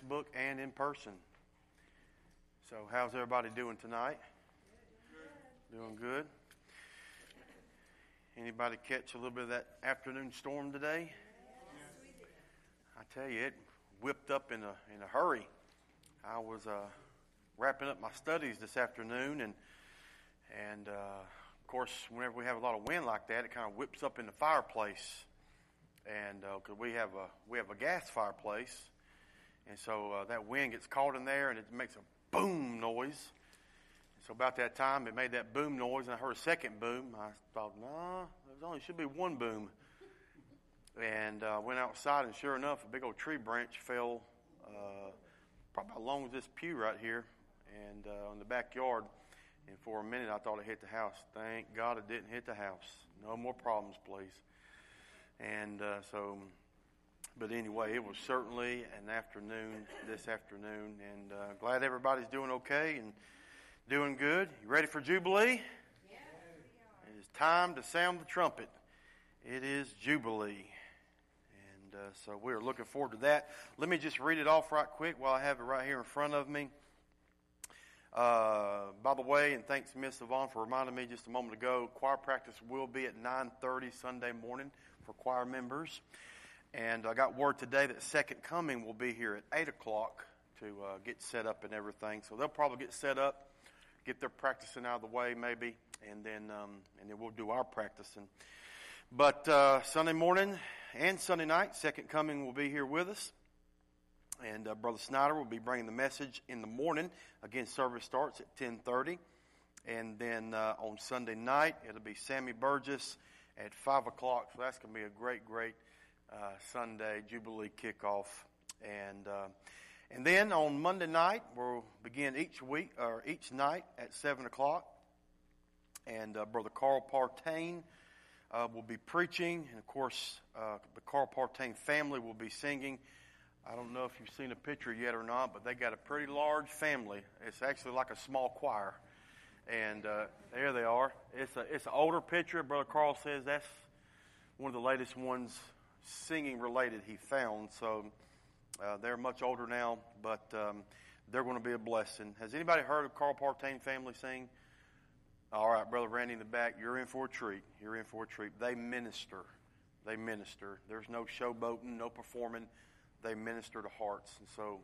Facebook and in person. So how's everybody doing tonight? Doing good. Anybody catch a little bit of that afternoon storm today? I tell you, it whipped up in a hurry. I was wrapping up my studies this afternoon, and of course, whenever we have a lot of wind like that, it kind of whips up in the fireplace. And because we have a gas fireplace, and so that wind gets caught in there, and it makes a boom noise. So about that time, it made that boom noise, and I heard a second boom. I thought, no, there should be one boom. And went outside, and sure enough, a big old tree branch fell probably as long as this pew right here, and on the backyard. And for a minute, I thought it hit the house. Thank God it didn't hit the house. No more problems, please. And but anyway, it was certainly an afternoon this afternoon, and glad everybody's doing okay and doing good. You ready for Jubilee? Yes, we are. It is time to sound the trumpet. It is Jubilee. And so we're looking forward to that. Let me just read it off right quick while I have it right here in front of me. By the way, and thanks Miss Yvonne for reminding me just a moment ago, choir practice will be at 9:30 Sunday morning for choir members. And I got word today that Second Coming will be here at 8 o'clock to get set up and everything. So they'll probably get set up, get their practicing out of the way maybe, and then we'll do our practicing. But Sunday morning and Sunday night, Second Coming will be here with us. And Brother Snyder will be bringing the message in the morning. Again, service starts at 10:30. And then on Sunday night, it'll be Sammy Burgess at 5 o'clock. So that's going to be a great Sunday Jubilee kickoff. And then on Monday night, we'll begin each night at 7 o'clock. And Brother Carl Partain will be preaching. And of course, the Carl Partain family will be singing. I don't know if you've seen a picture yet or not, but they got a pretty large family. It's actually like a small choir. And there they are. It's an older picture. Brother Carl says that's one of the latest ones singing related he found. So they're much older now, but they're going to be a blessing. Has anybody heard of Carl Partain family sing? All right, Brother Randy in the back, you're in for a treat. You're in for a treat. They minister. There's no showboating, no performing. They minister to hearts. And so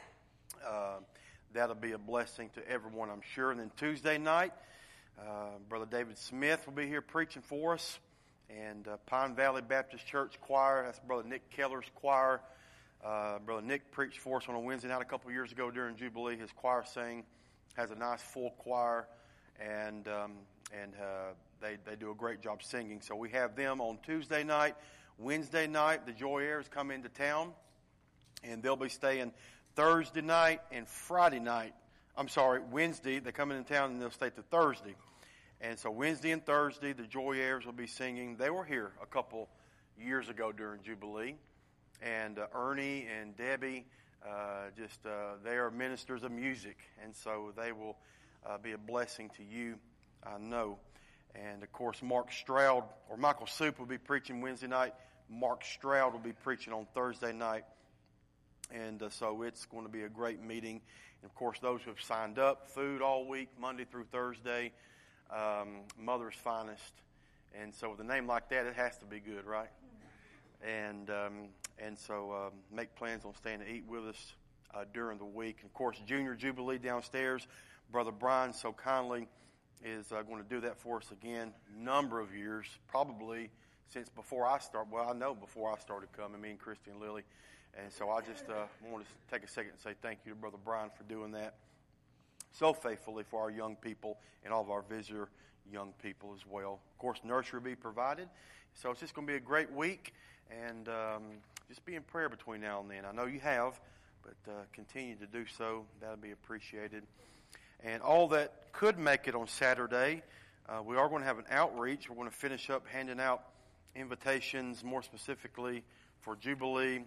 that'll be a blessing to everyone, I'm sure. And then Tuesday night, Brother David Smith will be here preaching for us. And Pine Valley Baptist Church Choir, that's Brother Nick Keller's choir. Brother Nick preached for us on a Wednesday night a couple of years ago during Jubilee. His choir has a nice full choir, and they do a great job singing. So we have them on Tuesday night. Wednesday night, the Joy Heirs come into town. And they'll be staying Thursday night and Friday night. Wednesday. They come into town and they'll stay to Thursday. And so Wednesday and Thursday, the Joy Heirs will be singing. They were here a couple years ago during Jubilee. And Ernie and Debbie, they are ministers of music. And so they will be a blessing to you, I know. And of course, Michael Soup will be preaching Wednesday night. Mark Stroud will be preaching on Thursday night. And so it's going to be a great meeting. And of course, those who have signed up, food all week, Monday through Thursday, Mother's Finest. And so with a name like that, it has to be good, right? And so make plans on staying to eat with us during the week. And of course, Junior Jubilee downstairs, Brother Brian so kindly is going to do that for us again. Number of years, probably since before I started. Well, I know before I started coming, me and Christy and Lily. And so I just want to take a second and say thank you to Brother Brian for doing that so faithfully for our young people and all of our visitor young people as well. Of course, nursery will be provided. So it's just going to be a great week. And just be in prayer between now and then. I know you have, but continue to do so. That would be appreciated. And all that could make it on Saturday, we are going to have an outreach. We're going to finish up handing out invitations, more specifically for Jubilee.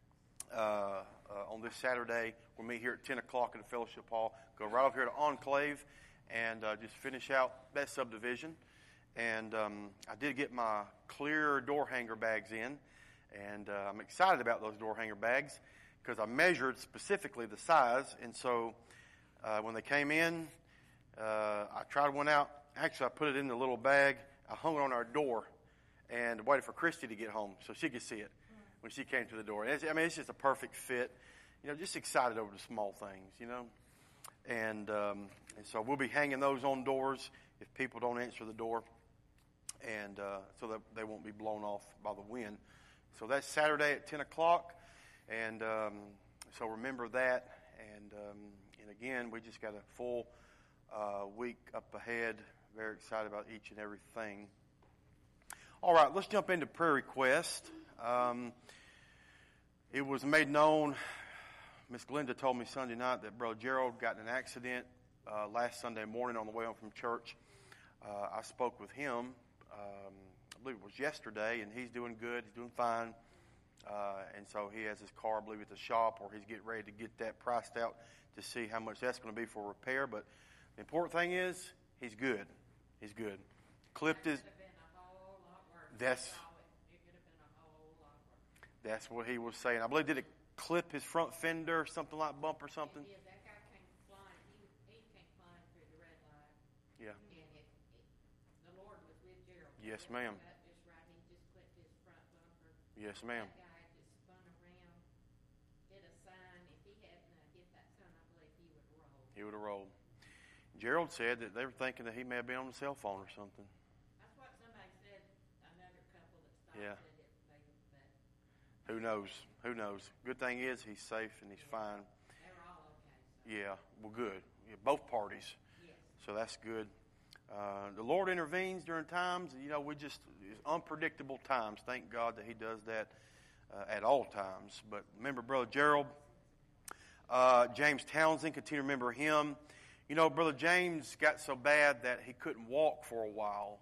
On this Saturday, we'll meet here at 10 o'clock in the fellowship hall. Go right over here to Enclave and just finish out that subdivision. And I did get my clear door hanger bags in, and I'm excited about those door hanger bags because I measured specifically the size. And so when they came in, I tried one out. Actually, I put it in the little bag. I hung it on our door and waited for Christy to get home so she could see it when she came to the door. It's just a perfect fit. Just excited over the small things, And so we'll be hanging those on doors if people don't answer the door, and so that they won't be blown off by the wind. So that's Saturday at 10 o'clock, and so remember that. And again, we just got a full week up ahead. Very excited about each and everything. All right, let's jump into prayer request. It was made known, Miss Glenda told me Sunday night that Brother Gerald got in an accident last Sunday morning on the way home from church. I spoke with him, I believe it was yesterday, and he's doing good. He's doing fine. And so he has his car, I believe, at the shop, or he's getting ready to get that priced out to see how much that's going to be for repair. But the important thing is he's good. He's good. Clipped his... That's what he was saying. I believe, did it clip his front fender, something like bump or something? Yeah, that guy came flying. He came flying through the red light. Yeah. And the Lord was with Gerald. Yes, ma'am. Just right. He just clipped his front bumper. Yes, ma'am. That guy just spun around, hit a sign. If he hadn't hit that sign, I believe he would have rolled. He would have rolled. Gerald said that they were thinking that he may have been on the cell phone or something. That's what somebody said. Another couple that stopped Yeah. said it. Who knows? Who knows? Good thing is he's safe and he's fine. They're all okay. So. Yeah, well, good. Yeah, both parties. Yes. So that's good. The Lord intervenes during times, it's unpredictable times. Thank God that he does that at all times. But remember Brother Gerald, James Townsend, continue to remember him. Brother James got so bad that he couldn't walk for a while.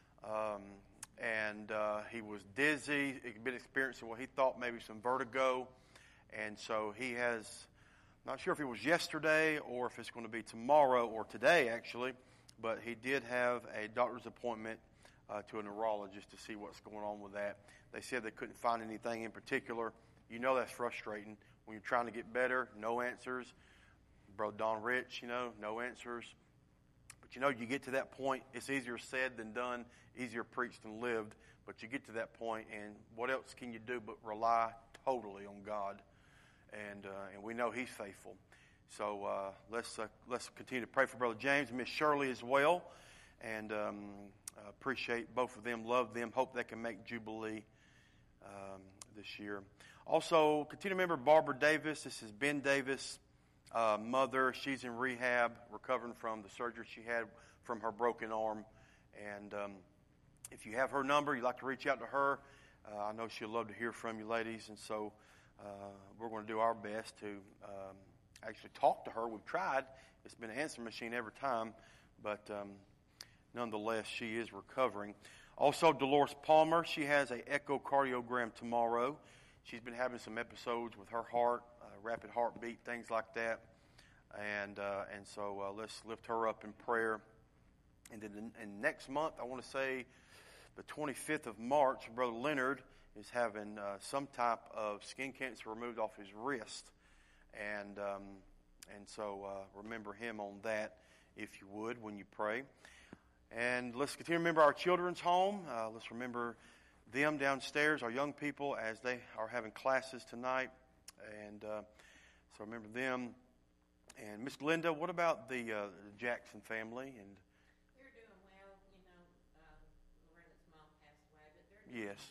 And he was dizzy. He'd been experiencing what he thought maybe some vertigo. And so he has, not sure if it was yesterday or if it's going to be tomorrow or today actually, but he did have a doctor's appointment to a neurologist to see what's going on with that. They said they couldn't find anything in particular. That's frustrating. When you're trying to get better, no answers. Brother Don Rich, no answers. But you get to that point, it's easier said than done, easier preached than lived. But you get to that point, and what else can you do but rely totally on God? And we know He's faithful. So let's continue to pray for Brother James and Miss Shirley as well. And appreciate both of them, love them, hope they can make Jubilee this year. Also, continue to remember Barbara Davis. This is Ben Davis' mother. She's in rehab, recovering from the surgery she had from her broken arm. And if you have her number, you'd like to reach out to her, I know she'll love to hear from you ladies. And so we're going to do our best to actually talk to her. We've tried. It's been an answering machine every time. But nonetheless, she is recovering. Also, Dolores Palmer, she has an echocardiogram tomorrow. She's been having some episodes with her heart, rapid heartbeat, things like that. And so let's lift her up in prayer. And then next month, I want to say the 25th of March, Brother Leonard is having some type of skin cancer removed off his wrist. And so remember him on that, if you would, when you pray. And let's continue to remember our children's home. Let's remember them downstairs, our young people, as they are having classes tonight. And so remember them. And Miss Glenda, what about the Jackson family? And they're doing well. Loretta's mom passed away, but they're doing yes.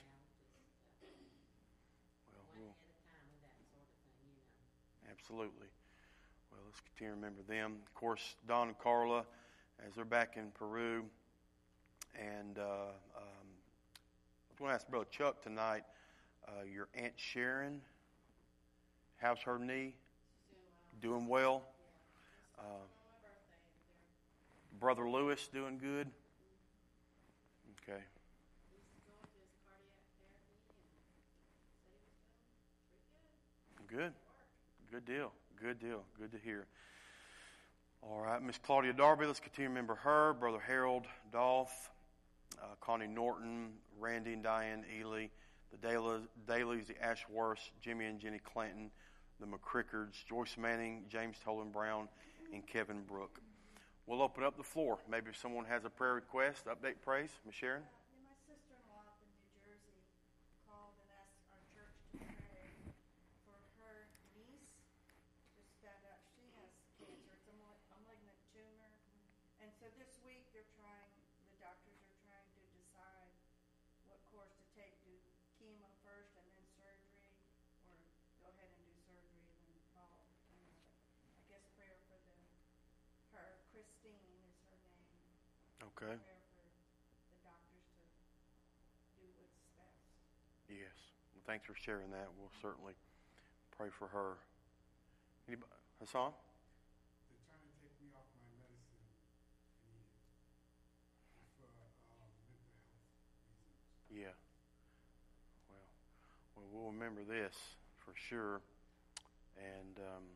well. Just one at a time and that sort of thing, Absolutely. Well, let's continue to remember them. Of course, Don and Carla, as they're back in Peru. And I was going to ask Brother Chuck tonight, your Aunt Sharon, how's her knee? Doing well? Brother Lewis doing good? Okay. Good. Good deal. Good deal. Good to hear. All right, Miss Claudia Darby, let's continue to remember her. Brother Harold Dolph, Connie Norton, Randy and Diane Ely, the Dailies, the Ashworths, Jimmy and Jenny Clanton, the McCrickards, Joyce Manning, James Tolan Brown, and Kevin Brook. We'll open up the floor. Maybe if someone has a prayer request, update praise. Ms. Sharon? My sister-in-law up in New Jersey called and asked our church to pray for her niece. Just found out she has cancer. It's a malignant tumor. And so this week the doctors are trying to decide what course to take. Do chemo first and then surgery, or go ahead and do surgery and then follow. I guess prayer for her. Christine is her name. Okay. Prayer for the doctors to do what's best. Yes. Well, thanks for sharing that. We'll certainly pray for her. Anybody? Hassan? They're trying to take me off my medicine and eat it for mental health reasons. Yeah. Well, we'll remember this for sure. And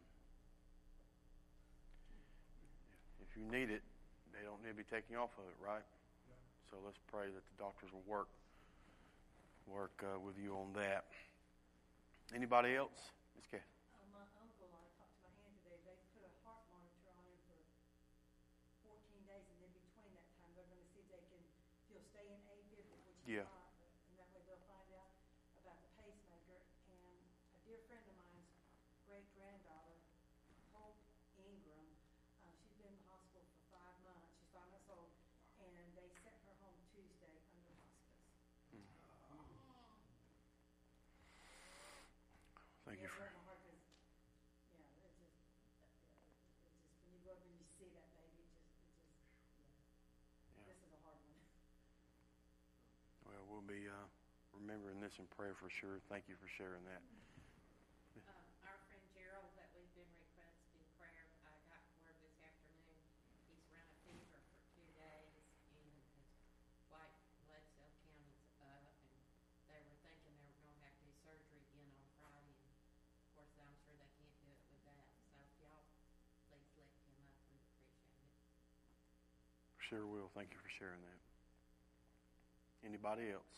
if you need it, they don't need to be taking you off of it, right? Yeah. So let's pray that the doctors will work with you on that. Anybody else? Ms. Kathy? My uncle, I talked to my hand today, they put a heart monitor on him for 14 days, and in between that time, they're going to see if he'll stay in AFib, which he's Yeah. not, and that way they'll find out about the pacemaker. And a dear friend of mine's great-granddaughter, Hope Ingram, she's been in the hospital for 5 months. She's 5 months old, and they sent her home Tuesday under hospice. Thank you for. My heart is, yeah, it's just when you go up and you see that baby, Yeah. this is a hard one. Well, we'll be remembering this in prayer for sure. Thank you for sharing that. Our friend Gerald that we've been requesting prayer, I got word this afternoon, he's run a fever for 2 days, and his white blood cell count is up, and they were thinking they were going to have to do surgery again on Friday, and of course I'm sure they can't do it with that, so if y'all please lift him up, we'd appreciate it. Sure will. Thank you for sharing that. Anybody else?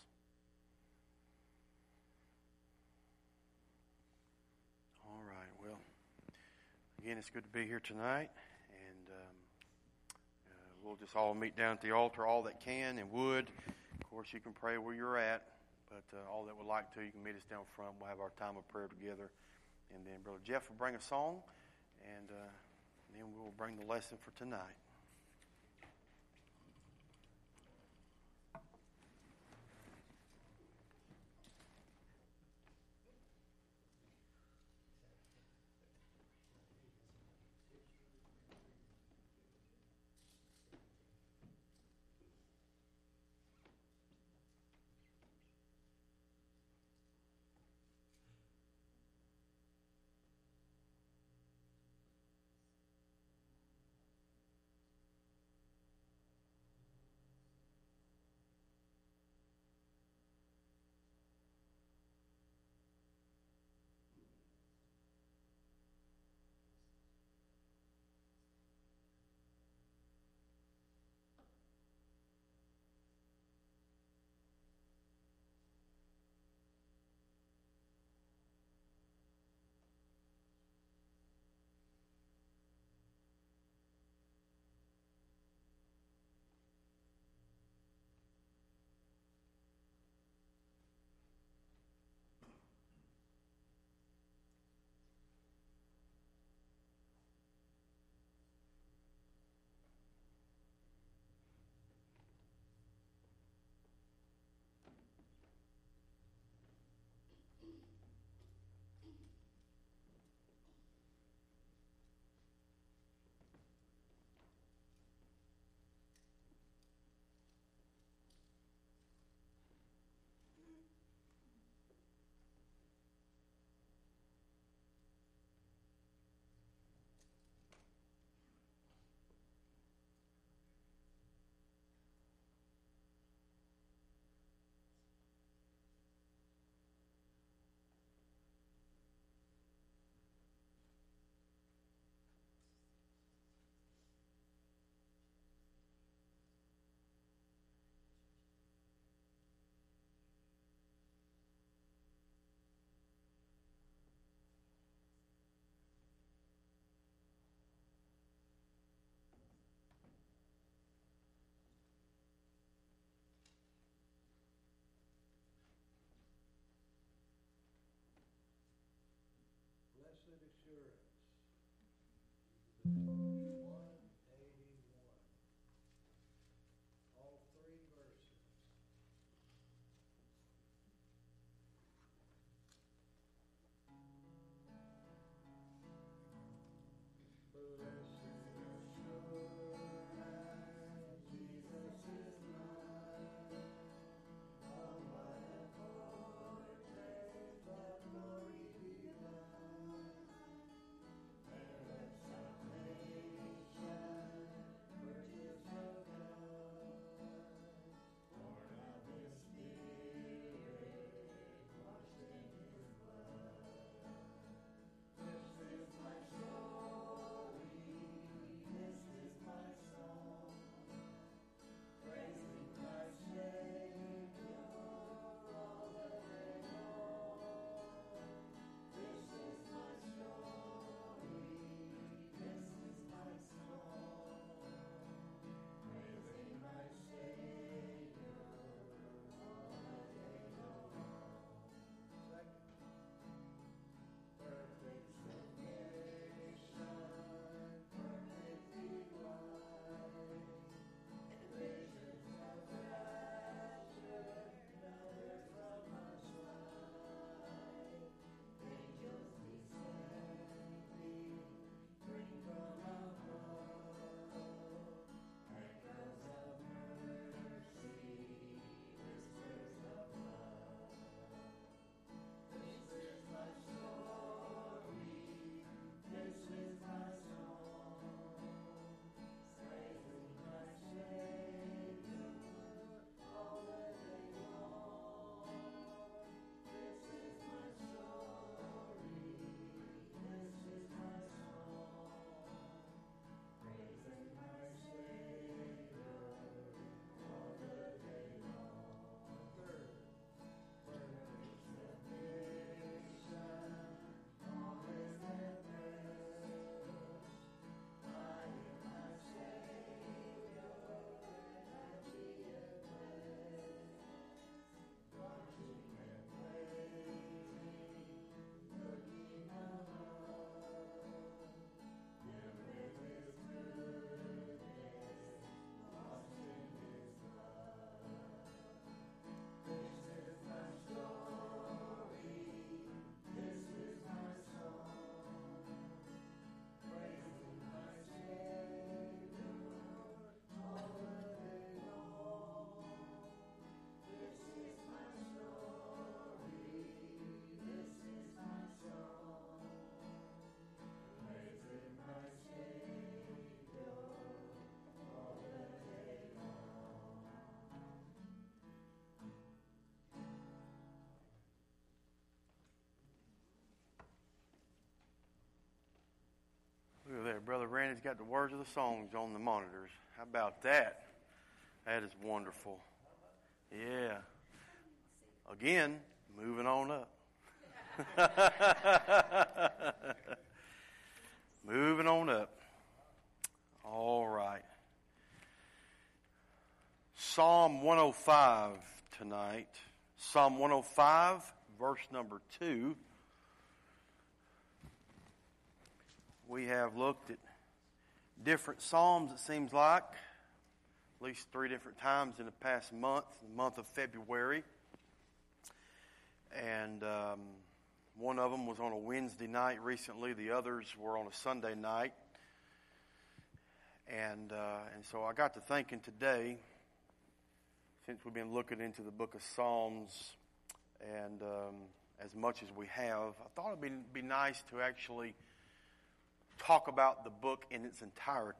All right. Well, again, it's good to be here tonight, and we'll just all meet down at the altar, all that can and would. Of course, you can pray where you're at, but all that would like to, you can meet us down front. We'll have our time of prayer together, and then Brother Jeff will bring a song, and then we'll bring the lesson for tonight. Brother Randy's got the words of the songs on the monitors. How about that? That is wonderful. Yeah. Again, moving on up. Moving on up. All right. Psalm 105 tonight. Psalm 105, verse number 2. We have looked at different psalms, it seems like, at least 3 different times in the past month, the month of February. And one of them was on a Wednesday night recently. The others were on a Sunday night. And so I got to thinking today, since we've been looking into the book of Psalms, and as much as we have, I thought it would be nice to actually talk about the book in its entirety.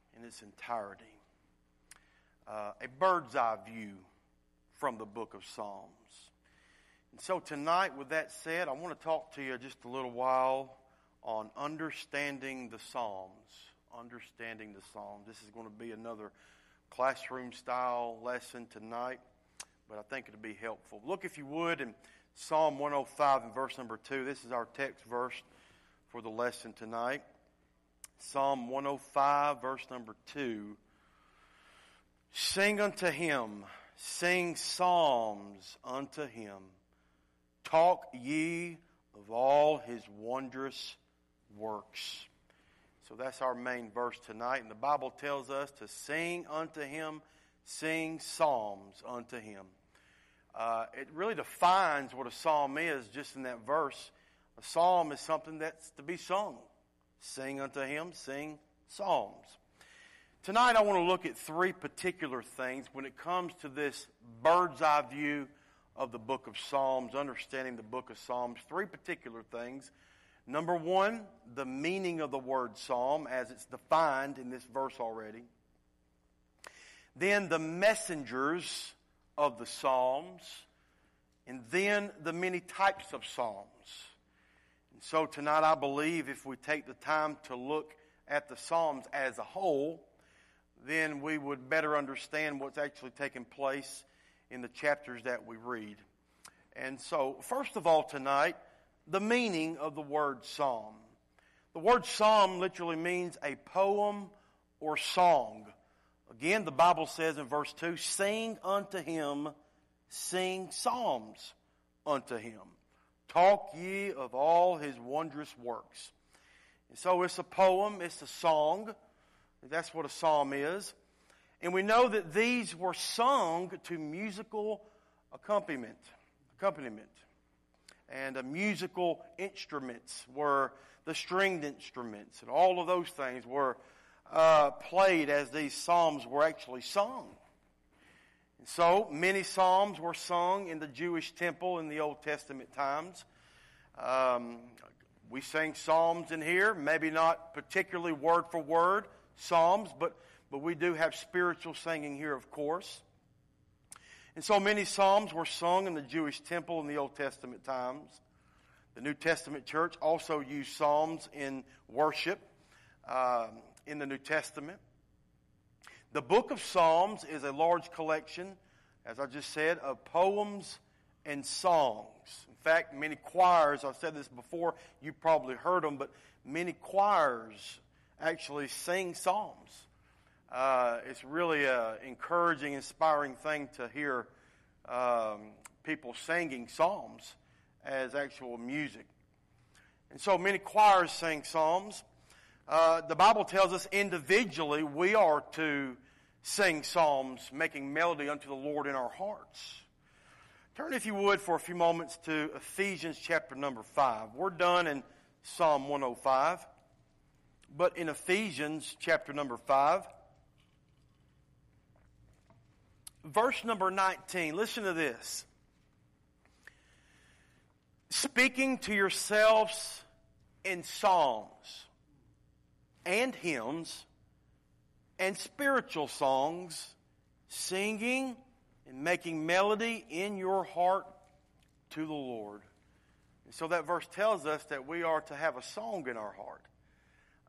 A bird's eye view from the book of Psalms. And so tonight, with that said, I want to talk to you just a little while on understanding the Psalms. Understanding the Psalms. This is going to be another classroom-style lesson tonight, but I think it'll be helpful. Look, if you would, in Psalm 105 and verse number 2. This is our text verse for the lesson tonight. Psalm 105, verse number 2. Sing unto him, sing psalms unto him. Talk ye of all his wondrous works. So that's our main verse tonight. And the Bible tells us to sing unto him, sing psalms unto him. It really defines what a psalm is just in that verse. A psalm is something that's to be sung. Sing unto him, sing psalms. Tonight I want to look at 3 particular things when it comes to this bird's eye view of the book of Psalms, understanding the book of Psalms. 3 particular things. Number 1, the meaning of the word psalm as it's defined in this verse already. Then the messengers of the psalms. And then the many types of psalms. And so tonight I believe if we take the time to look at the Psalms as a whole, then we would better understand what's actually taking place in the chapters that we read. And so, first of all tonight, the meaning of the word psalm. The word psalm literally means a poem or song. Again, the Bible says in verse 2, sing unto him, sing psalms unto him. Talk ye of all his wondrous works. And so it's a poem, it's a song. That's what a psalm is. And we know that these were sung to musical accompaniment. And musical instruments were the stringed instruments. And all of those things were played as these psalms were actually sung. And so many psalms were sung in the Jewish temple in the Old Testament times. We sing psalms in here, maybe not particularly word for word psalms, but we do have spiritual singing here, of course. And so many psalms were sung in the Jewish temple in the Old Testament times. The New Testament church also used psalms in worship in the New Testament. The book of Psalms is a large collection, as I just said, of poems and songs. In fact, many choirs, I've said this before, you've probably heard them, but many choirs actually sing psalms. It's really an encouraging, inspiring thing to hear people singing psalms as actual music. And so many choirs sing psalms. The Bible tells us individually we are to sing psalms, making melody unto the Lord in our hearts. Turn, if you would, for a few moments to Ephesians chapter number 5. We're done in Psalm 105. But in Ephesians chapter number 5, verse number 19, listen to this. Speaking to yourselves in psalms and hymns and spiritual songs, singing and making melody in your heart to the Lord. And so that verse tells us that we are to have a song in our heart.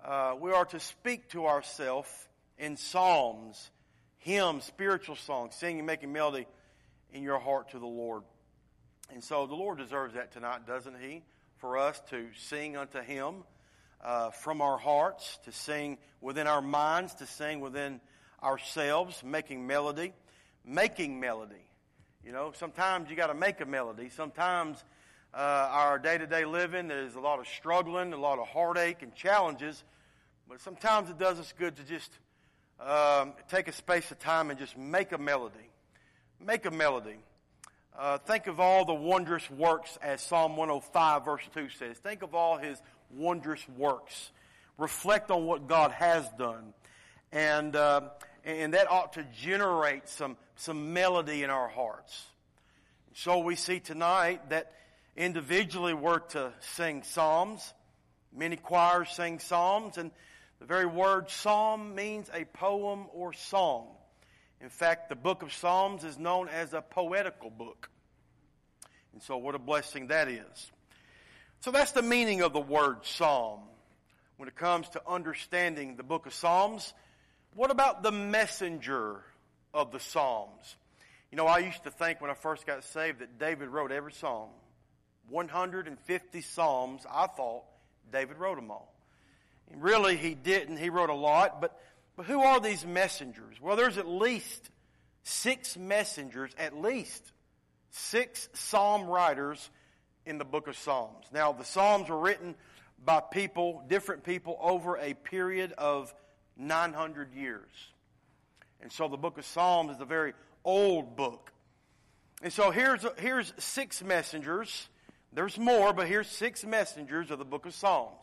we are to speak to ourselves in psalms, hymns, spiritual songs, singing, making melody in your heart to the Lord. And so the Lord deserves that tonight, doesn't He? For us to sing unto Him from our hearts, to sing within our minds, to sing within ourselves, making melody. Making melody. You know, sometimes you got to make a melody. Sometimes our day-to-day living, there's a lot of struggling, a lot of heartache and challenges. But sometimes it does us good to just take a space of time and just make a melody. Make a melody. Think of all the wondrous works, as Psalm 105 verse 2 says. Think of all His wondrous works. Reflect on what God has done. And that ought to generate some melody in our hearts. So we see tonight that individually we're to sing psalms. Many choirs sing psalms, and the very word psalm means a poem or song. In fact, the book of Psalms is known as a poetical book. And so what a blessing that is. So that's the meaning of the word psalm. When it comes to understanding the book of Psalms, what about the messenger of the Psalms? You know, I used to think when I first got saved that David wrote every psalm. 150 psalms, I thought David wrote them all. And really, he didn't. He wrote a lot. But who are these messengers? Well, there's at least 6 messengers, at least 6 psalm writers in the book of Psalms. Now, the Psalms were written by people, different people, over a period of 900 years. And so the book of Psalms is a very old book. And so here's 6 messengers. There's more, but here's 6 messengers of the book of Psalms.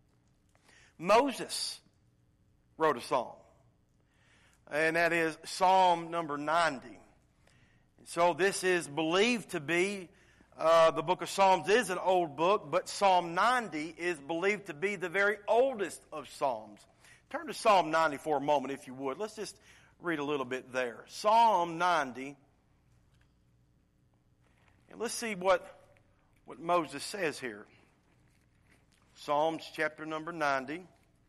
Moses wrote a psalm, and that is Psalm number 90. And so this is believed to be, the book of Psalms is an old book, but Psalm 90 is believed to be the very oldest of Psalms. Turn to Psalm 90 for a moment, if you would. Let's just read a little bit there. Psalm 90. And let's see what Moses says here. Psalms chapter number 90.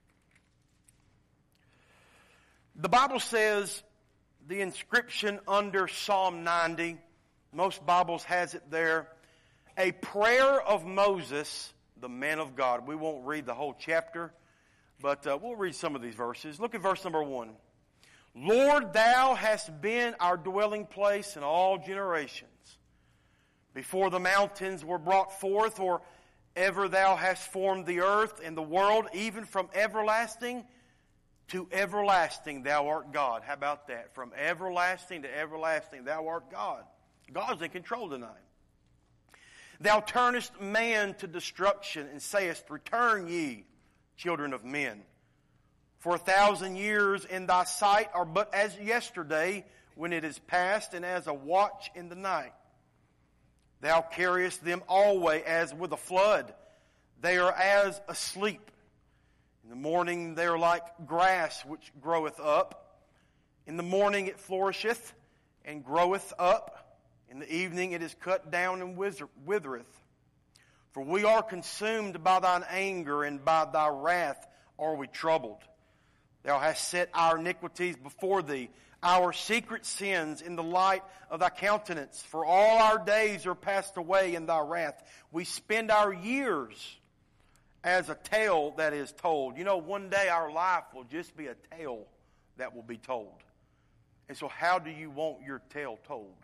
The Bible says the inscription under Psalm 90, most Bibles has it there, a prayer of Moses, the man of God. We won't read the whole chapter, but we'll read some of these verses. Look at verse number 1. Lord, Thou hast been our dwelling place in all generations. Before the mountains were brought forth, or ever Thou hast formed the earth and the world, even from everlasting to everlasting Thou art God. How about that? From everlasting to everlasting Thou art God. God's in control tonight. Thou turnest man to destruction and sayest, Return ye, children of men. For 1,000 years in Thy sight are but as yesterday when it is past, and as a watch in the night. Thou carriest them alway as with a flood. They are as asleep. In the morning they are like grass which groweth up. In the morning it flourisheth and groweth up. In the evening it is cut down and withereth. For we are consumed by Thine anger, and by Thy wrath are we troubled. Thou hast set our iniquities before Thee, our secret sins in the light of Thy countenance. For all our days are passed away in Thy wrath. We spend our years as a tale that is told. You know, one day our life will just be a tale that will be told. And so how do you want your tale told?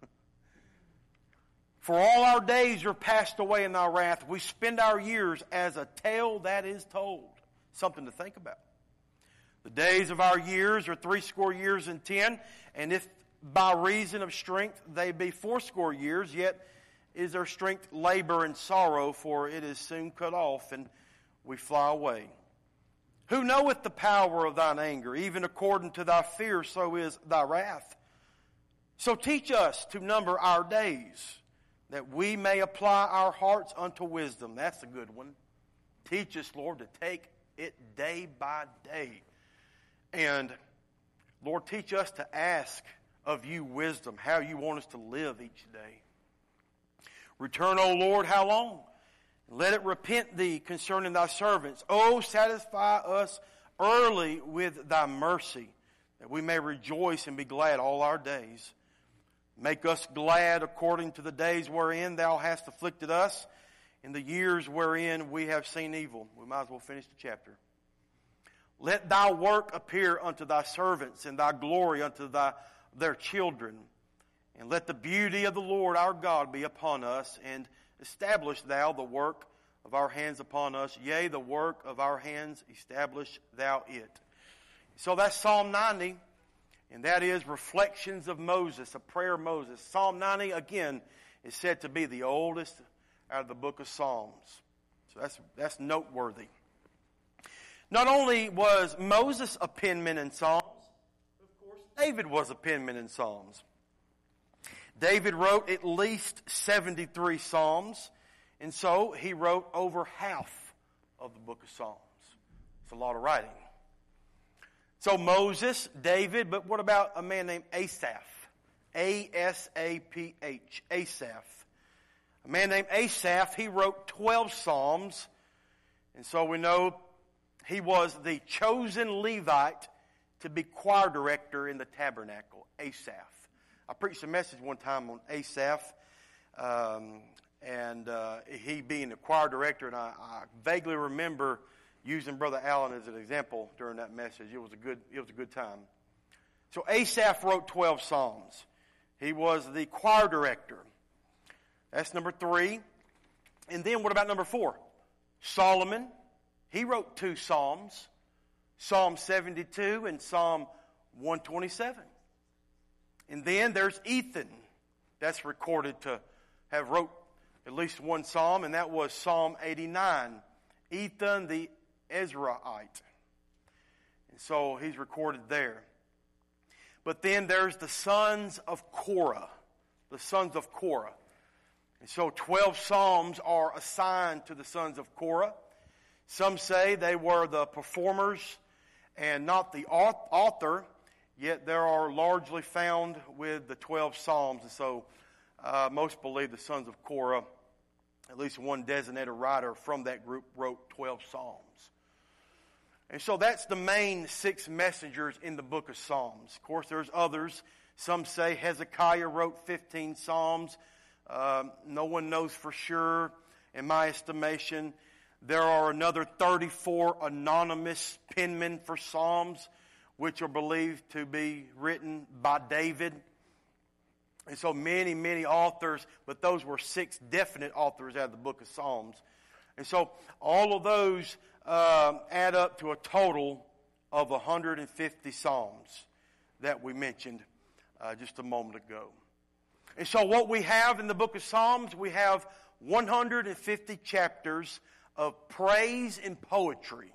For all our days are passed away in Thy wrath. We spend our years as a tale that is told. Something to think about. The days of our years are 60 years and 10, and if by reason of strength they be 80 years, yet is their strength labor and sorrow, for it is soon cut off, and we fly away. Who knoweth the power of Thine anger? Even according to Thy fear, so is Thy wrath. So teach us to number our days, that we may apply our hearts unto wisdom. That's a good one. Teach us, Lord, to take it day by day. And, Lord, teach us to ask of You wisdom, how You want us to live each day. Return, O Lord, how long? Let it repent thee concerning thy servants. O satisfy us early with thy mercy, that we may rejoice and be glad all our days. Make us glad according to the days wherein thou hast afflicted us, in the years wherein we have seen evil. We might as well finish the chapter. Let thy work appear unto thy servants, and thy glory unto their children. And let the beauty of the Lord our God be upon us, and establish thou the work of our hands upon us. Yea, the work of our hands, establish thou it. So that's Psalm 90, and that is Reflections of Moses, a prayer of Moses. Psalm 90, again, is said to be the oldest out of the book of Psalms. So that's noteworthy. Not only was Moses a penman in Psalms, but of course David was a penman in Psalms. David wrote at least 73 Psalms, and so he wrote over half of the book of Psalms. It's a lot of writing. So Moses, David, but what about a man named Asaph? A-S-A-P-H, Asaph. A man named Asaph, he wrote 12 Psalms, and so we know he was the chosen Levite to be choir director in the tabernacle, Asaph. I preached a message one time on Asaph, and he being the choir director, and I vaguely remember using Brother Allen as an example during that message. It was a good time. So Asaph wrote 12 Psalms. He was the choir director. That's number 3. And then what about number 4? Solomon. He wrote 2 Psalms, Psalm 72 and Psalm 127. And then there's Ethan. That's recorded to have wrote at least 1 Psalm, and that was Psalm 89. Ethan the Ezraite. And so he's recorded there. But then there's the sons of Korah. The sons of Korah. And so 12 Psalms are assigned to the sons of Korah. Some say they were the performers and not the author, yet they are largely found with the 12 Psalms. And so most believe the sons of Korah, at least one designated writer from that group, wrote 12 Psalms. And so that's the main 6 messengers in the book of Psalms. Of course, there's others. Some say Hezekiah wrote 15 Psalms. No one knows for sure. In my estimation, there are another 34 anonymous penmen for Psalms, which are believed to be written by David. And so many, many authors, but those were 6 definite authors out of the book of Psalms. And so all of those add up to a total of 150 Psalms that we mentioned just a moment ago. And so what we have in the book of Psalms, we have 150 chapters of praise and poetry.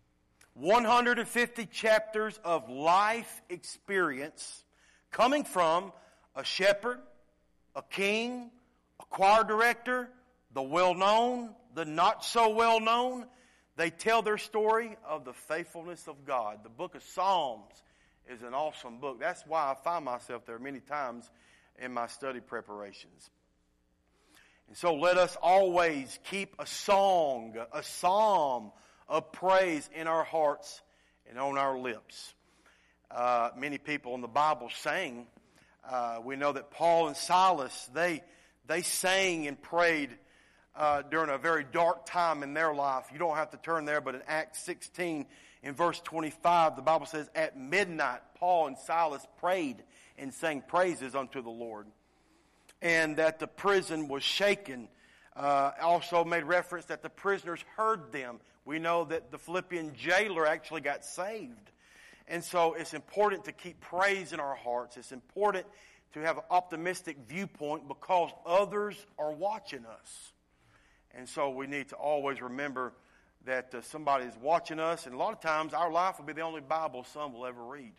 150 chapters of life experience coming from a shepherd, a king, a choir director, the well-known, the not-so-well-known. They tell their story of the faithfulness of God. The book of Psalms is an awesome book. That's why I find myself there many times in my study preparations. And so let us always keep a song, a psalm of praise in our hearts and on our lips. Many people in the Bible sang. We know that Paul and Silas, they sang and prayed during a very dark time in their life. You don't have to turn there, but in Acts 16, in verse 25, the Bible says, at midnight, Paul and Silas prayed and sang praises unto the Lord. And that the prison was shaken. Also made reference that the prisoners heard them. We know that the Philippian jailer actually got saved. And so it's important to keep praise in our hearts. It's important to have an optimistic viewpoint because others are watching us. And so we need to always remember that somebody is watching us. And a lot of times our life will be the only Bible some will ever read.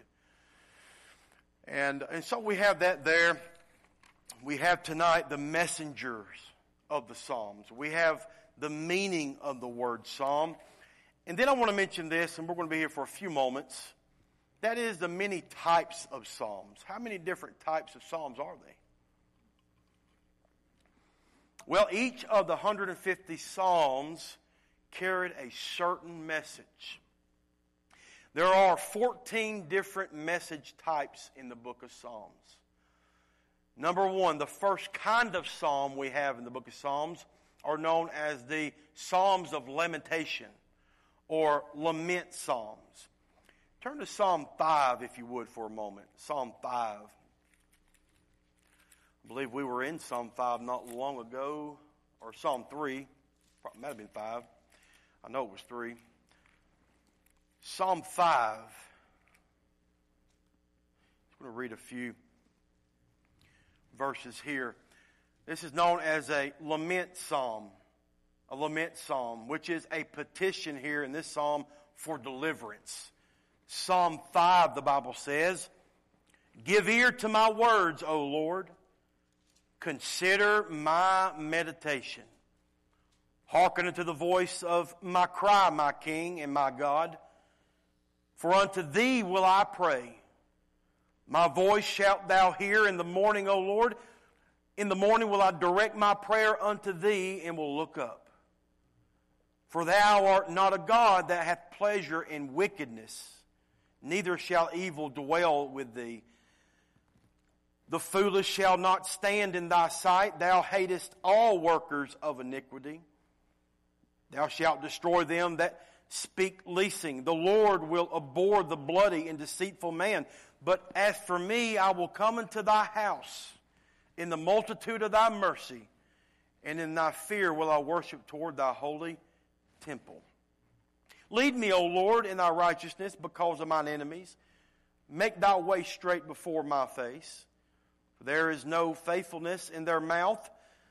And so we have that there. We have tonight the messengers of the Psalms. We have the meaning of the word psalm. And then I want to mention this, and we're going to be here for a few moments. That is the many types of psalms. How many different types of psalms are they? Well, each of the 150 Psalms carried a certain message. There are 14 different message types in the book of Psalms. Number one, the first kind of psalm we have in the book of Psalms are known as the Psalms of Lamentation or Lament Psalms. Turn to Psalm 5, if you would, for a moment. Psalm 5. I believe we were in Psalm 5 not long ago, or Psalm 3. Probably might have been 5. I know it was 3. Psalm 5. I'm going to read a few verses here. This is known as a lament psalm. A lament psalm, which is a petition here in this psalm for deliverance. Psalm 5, the Bible says, "Give ear to my words, O Lord. Consider my meditation. Hearken unto the voice of my cry, my King and my God. For unto thee will I pray. My voice shalt thou hear in the morning, O Lord. In the morning will I direct my prayer unto thee and will look up. For thou art not a God that hath pleasure in wickedness, neither shall evil dwell with thee. The foolish shall not stand in thy sight. Thou hatest all workers of iniquity. Thou shalt destroy them that speak leasing. The Lord will abhor the bloody and deceitful man. But as for me, I will come into thy house in the multitude of thy mercy, and in thy fear will I worship toward thy holy temple. Lead me, O Lord, in thy righteousness because of mine enemies. Make thy way straight before my face. For there is no faithfulness in their mouth.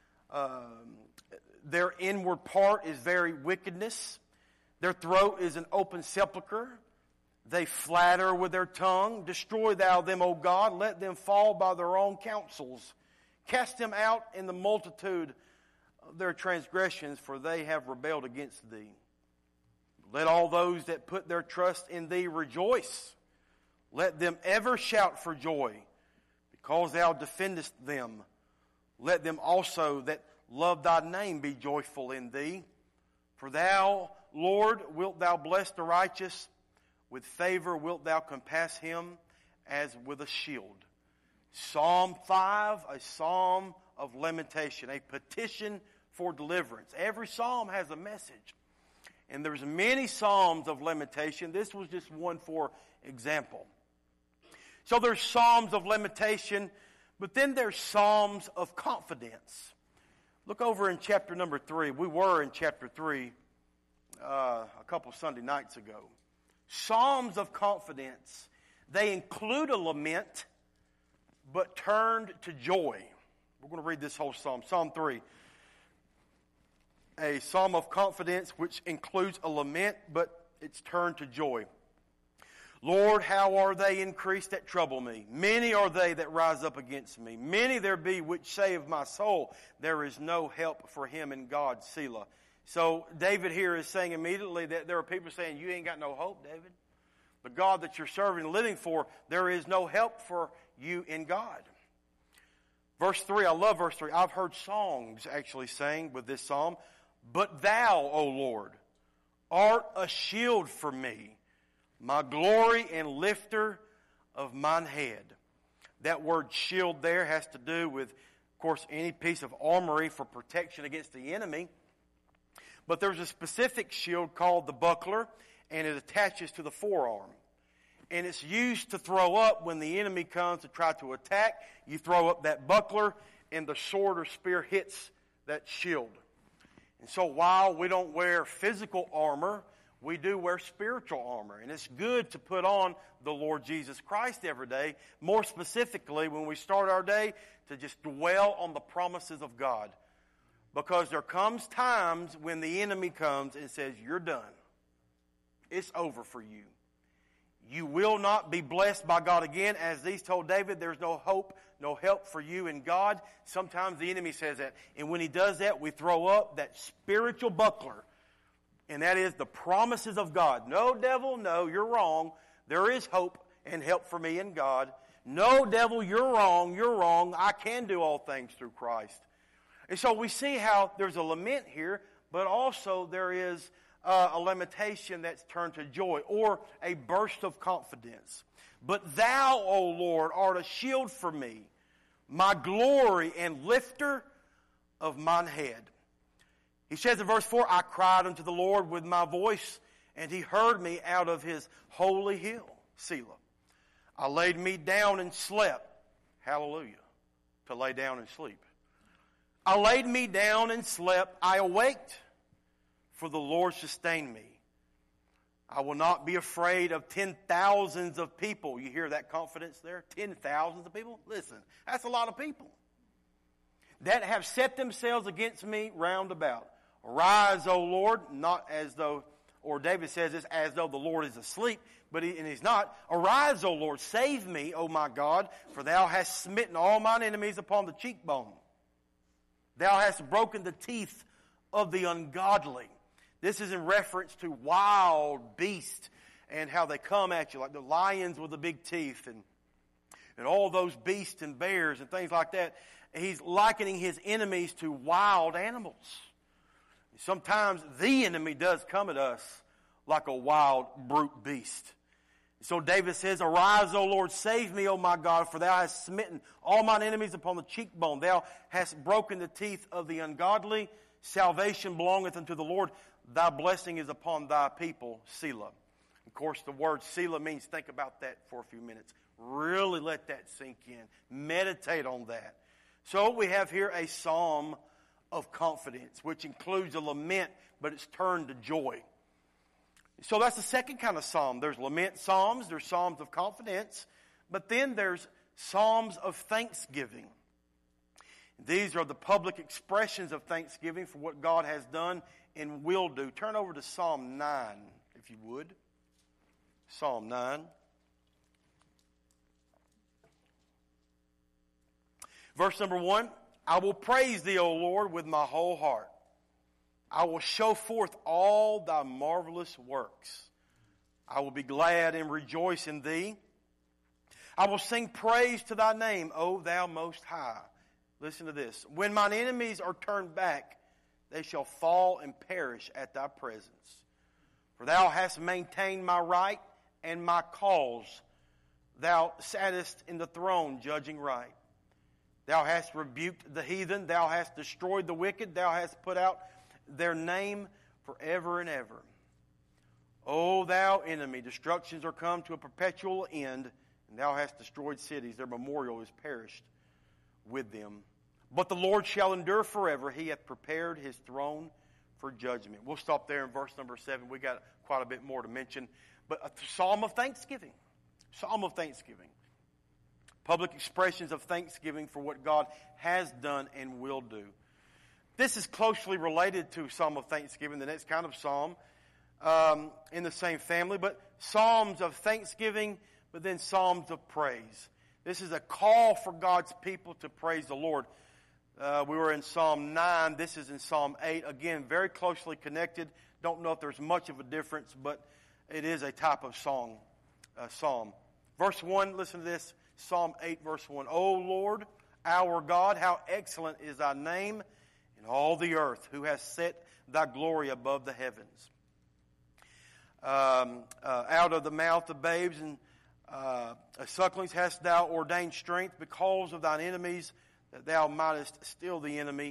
Their inward part is very wickedness. Their throat is an open sepulchre. They flatter with their tongue. Destroy thou them, O God. Let them fall by their own counsels. Cast them out in the multitude of their transgressions, for they have rebelled against thee. Let all those that put their trust in thee rejoice. Let them ever shout for joy, because thou defendest them. Let them also that love thy name be joyful in thee. For thou, Lord, wilt thou bless the righteous. With favor wilt thou compass him as with a shield. Psalm 5, a psalm of lamentation, a petition for deliverance. Every psalm has a message. And there's many psalms of lamentation. This was just one for example. So there's psalms of lamentation, but then there's psalms of confidence. Look over in chapter number 3. We were in chapter 3 a couple Sunday nights ago. Psalms of confidence. They include a lament, but turned to joy. We're going to read this whole psalm. Psalm 3. A psalm of confidence which includes a lament, but it's turned to joy. Lord, how are they increased that trouble me? Many are they that rise up against me. Many there be which say of my soul, there is no help for him in God, Selah. So David here is saying immediately that there are people saying, you ain't got no hope, David. The God that you're serving and living for, there is no help for you in God. Verse 3, I love verse 3. I've heard songs actually sang with this psalm. But thou, O Lord, art a shield for me, my glory and lifter of mine head. That word shield there has to do with, of course, any piece of armory for protection against the enemy. But there's a specific shield called the buckler, and it attaches to the forearm. And it's used to throw up when the enemy comes to try to attack. You throw up that buckler, and the sword or spear hits that shield. And so while we don't wear physical armor, we do wear spiritual armor. And it's good to put on the Lord Jesus Christ every day. More specifically, when we start our day, to just dwell on the promises of God. Because there comes times when the enemy comes and says, you're done. It's over for you. You will not be blessed by God again. As these told David, there's no hope, no help for you in God. Sometimes the enemy says that. And when he does that, we throw up that spiritual buckler. And that is the promises of God. No, devil, no, you're wrong. There is hope and help for me in God. No, devil, you're wrong. I can do all things through Christ. And so we see how there's a lament here, but also there is a lamentation that's turned to joy, or a burst of confidence. But thou, O Lord, art a shield for me, my glory and lifter of mine head. He says in verse 4, I cried unto the Lord with my voice, and he heard me out of his holy hill. Selah. I laid me down and slept. Hallelujah. To lay down and sleep. I laid me down and slept. I awaked, for the Lord sustained me. I will not be afraid of 10,000s of people. You hear that confidence there? 10,000s of people? Listen, that's a lot of people that have set themselves against me round about. Arise, O Lord, not as though, or David says this, as though the Lord is asleep, but he's not. Arise, O Lord, save me, O my God, for thou hast smitten all mine enemies upon the cheekbone. Thou hast broken the teeth of the ungodly. This is in reference to wild beasts and how they come at you, like the lions with the big teeth and all those beasts and bears and things like that. He's likening his enemies to wild animals. Sometimes the enemy does come at us like a wild brute beast. So David says, Arise, O Lord, save me, O my God, for thou hast smitten all mine enemies upon the cheekbone. Thou hast broken the teeth of the ungodly. Salvation belongeth unto the Lord. Thy blessing is upon thy people, Selah. Of course, the word Selah means, think about that for a few minutes. Really let that sink in. Meditate on that. So we have here a psalm of confidence, which includes a lament, but it's turned to joy. So that's the second kind of psalm. There's lament psalms, there's psalms of confidence, but then there's psalms of thanksgiving. These are the public expressions of thanksgiving for what God has done and will do. Turn over to Psalm 9, if you would. Psalm 9. Verse number 1, I will praise thee, O Lord, with my whole heart. I will show forth all thy marvelous works. I will be glad and rejoice in thee. I will sing praise to thy name, O thou most high. Listen to this. When mine enemies are turned back, they shall fall and perish at thy presence. For thou hast maintained my right and my cause. Thou sattest in the throne, judging right. Thou hast rebuked the heathen. Thou hast destroyed the wicked. Thou hast put out their name forever and ever. O thou enemy, destructions are come to a perpetual end, and thou hast destroyed cities. Their memorial is perished with them. But the Lord shall endure forever. He hath prepared his throne for judgment. We'll stop there in verse number 7. We got quite a bit more to mention. But a psalm of thanksgiving. Psalm of thanksgiving. Public expressions of thanksgiving for what God has done and will do. This is closely related to Psalm of Thanksgiving, the next kind of psalm in the same family, but psalms of thanksgiving, but then psalms of praise. This is a call for God's people to praise the Lord. We were in Psalm 9. This is in Psalm 8. Again, very closely connected. Don't know if there's much of a difference, but it is a type of psalm. Verse 1, listen to this. Psalm 8, verse 1. O Lord, our God, how excellent is thy name in all the earth, who has set thy glory above the heavens. Out of the mouth of babes and sucklings hast thou ordained strength because of thine enemies, that thou mightest still the enemy,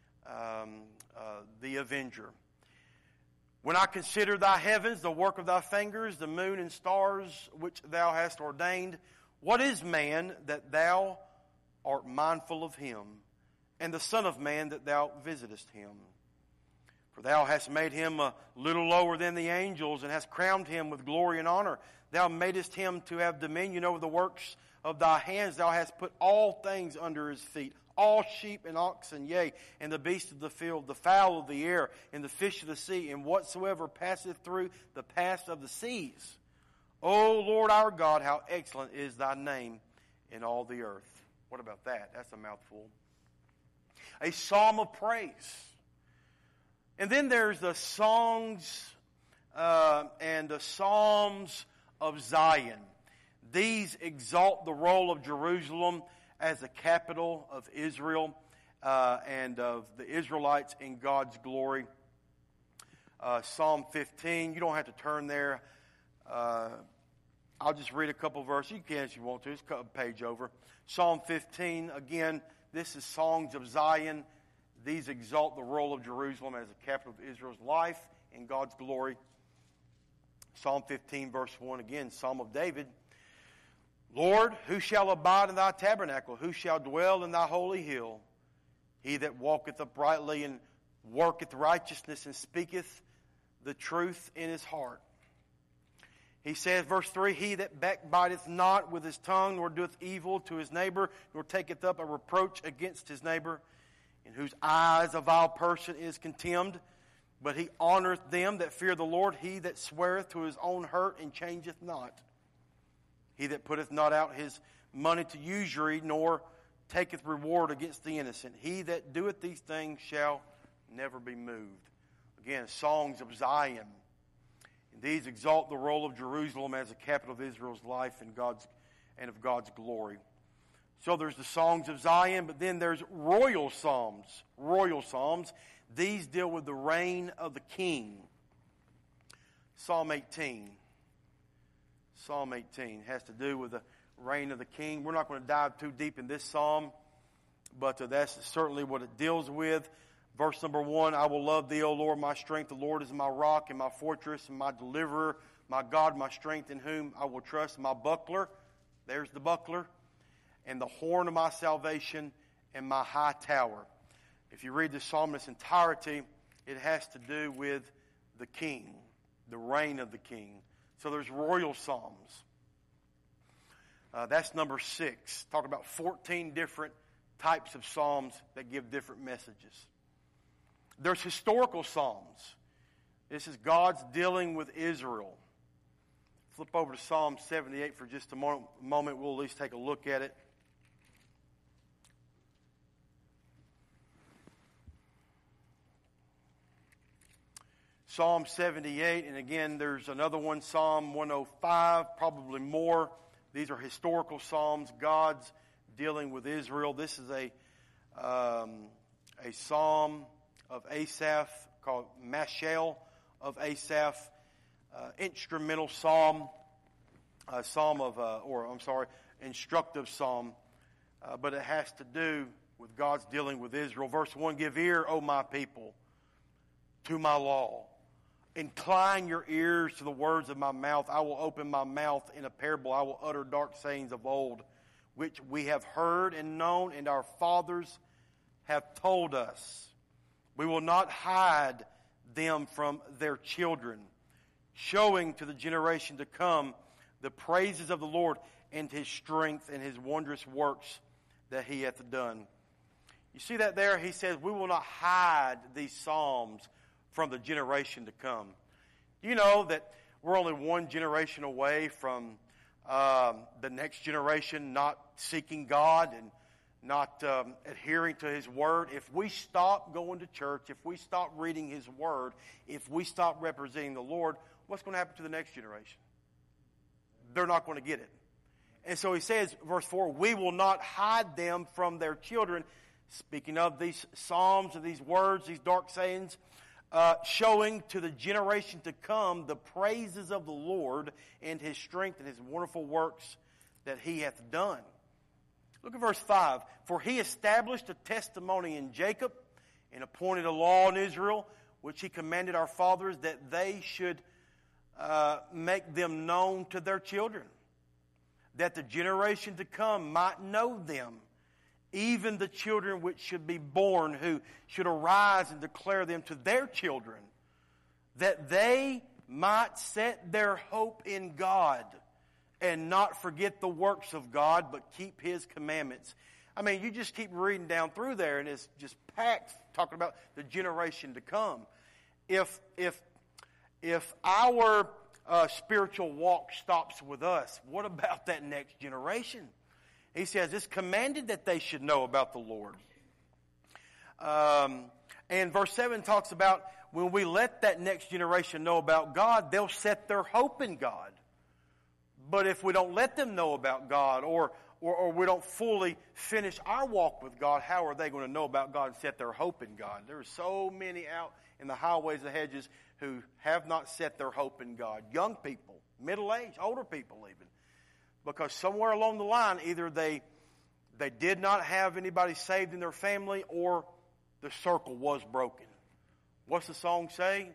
the avenger. When I consider thy heavens, the work of thy fingers, the moon and stars which thou hast ordained, what is man that thou art mindful of him, and the Son of Man that thou visitest him? For thou hast made him a little lower than the angels, and hast crowned him with glory and honor. Thou madest him to have dominion over the works of thy hands. Thou hast put all things under his feet, all sheep and oxen, yea, and the beasts of the field, the fowl of the air, and the fish of the sea, and whatsoever passeth through the paths of the seas. O Lord our God, how excellent is thy name in all the earth. What about that? That's a mouthful. A psalm of praise. And then there's the songs and the psalms of Zion. These exalt the role of Jerusalem as the capital of Israel. and of the Israelites in God's glory. Psalm 15, you don't have to turn there. I'll just read a couple verses. You can if you want to. It's a page over. Psalm 15, again, this is songs of Zion. These exalt the role of Jerusalem as the capital of Israel's life in God's glory. Psalm 15, verse 1, again, Psalm of David. Lord, who shall abide in thy tabernacle? Who shall dwell in thy holy hill? He that walketh uprightly and worketh righteousness and speaketh the truth in his heart. He says, verse 3, he that backbiteth not with his tongue, nor doeth evil to his neighbor, nor taketh up a reproach against his neighbor, in whose eyes a vile person is contemned, but he honoreth them that fear the Lord. He that sweareth to his own hurt and changeth not. He that putteth not out his money to usury, nor taketh reward against the innocent. He that doeth these things shall never be moved. Again, songs of Zion. And these exalt the role of Jerusalem as the capital of Israel's life and of God's glory. So there's the songs of Zion, but then there's royal psalms. Royal psalms. These deal with the reign of the king. Psalm 18. Psalm 18 has to do with the reign of the king. We're not going to dive too deep in this psalm, but that's certainly what it deals with. Verse number 1, I will love thee, O Lord, my strength. The Lord is my rock and my fortress and my deliverer, my God, my strength, in whom I will trust, my buckler. There's the buckler. And the horn of my salvation and my high tower. If you read the psalm in its entirety, it has to do with the king, the reign of the king. So there's royal psalms. That's number 6. Talk about 14 different types of psalms that give different messages. There's historical psalms. This is God's dealing with Israel. Flip over to Psalm 78 for just a moment. We'll at least take a look at it. Psalm 78, and again, there's another one, Psalm 105, probably more. These are historical psalms. God's dealing with Israel. This is a psalm of Asaph called Mashal of Asaph, instrumental psalm, instructive psalm, but it has to do with God's dealing with Israel. Verse 1, give ear, O my people, to my law. Incline your ears to the words of my mouth. I will open my mouth in a parable. I will utter dark sayings of old, which we have heard and known, and our fathers have told us. We will not hide them from their children, showing to the generation to come the praises of the Lord and his strength and his wondrous works that he hath done. You see that there? He says, we will not hide these psalms from the generation to come. You know that we're only one generation away from the next generation not seeking God and not adhering to his word. If we stop going to church, if we stop reading his word, if we stop representing the Lord, what's going to happen to the next generation? They're not going to get it. And so he says, verse 4, we will not hide them from their children. Speaking of these psalms and these words, these dark sayings, showing to the generation to come the praises of the Lord and his strength and his wonderful works that he hath done. Look at verse 5. For he established a testimony in Jacob and appointed a law in Israel, which he commanded our fathers that they should make them known to their children, that the generation to come might know them, even the children which should be born, who should arise and declare them to their children, that they might set their hope in God and not forget the works of God, but keep his commandments. I mean, you just keep reading down through there, and it's just packed talking about the generation to come. If our spiritual walk stops with us, what about that next generation? He says it's commanded that they should know about the Lord. And verse 7 talks about when we let that next generation know about God, they'll set their hope in God. But if we don't let them know about God, or or we don't fully finish our walk with God, how are they going to know about God and set their hope in God? There are so many out in the highways and hedges who have not set their hope in God. Young people, middle-aged, older people even. Because somewhere along the line, either they did not have anybody saved in their family, or the circle was broken. What's the song say?